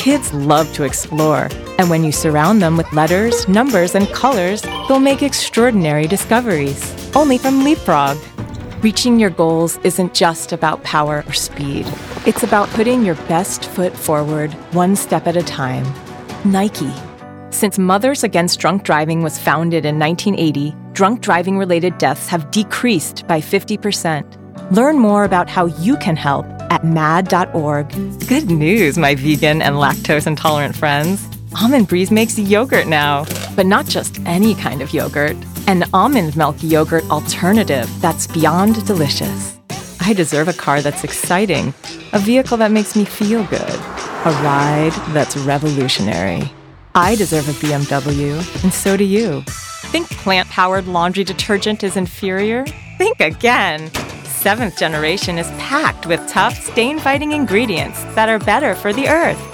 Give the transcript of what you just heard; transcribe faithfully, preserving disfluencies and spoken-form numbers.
Kids love to explore, and when you surround them with letters, numbers, and colors, they'll make extraordinary discoveries. Only from Leapfrog. Reaching your goals isn't just about power or speed. It's about putting your best foot forward, one step at a time. Nike. Since Mothers Against Drunk Driving was founded in nineteen eighty, drunk driving-related deaths have decreased by fifty percent. Learn more about how you can help at mad dot org. Good news, my vegan and lactose-intolerant friends. Almond Breeze makes yogurt now, but not just any kind of yogurt. An almond milk yogurt alternative that's beyond delicious. I deserve a car that's exciting, a vehicle that makes me feel good, a ride that's revolutionary. I deserve a B M W, and so do you. Think plant-powered laundry detergent is inferior? Think again. Seventh Generation is packed with tough, stain-fighting ingredients that are better for the earth.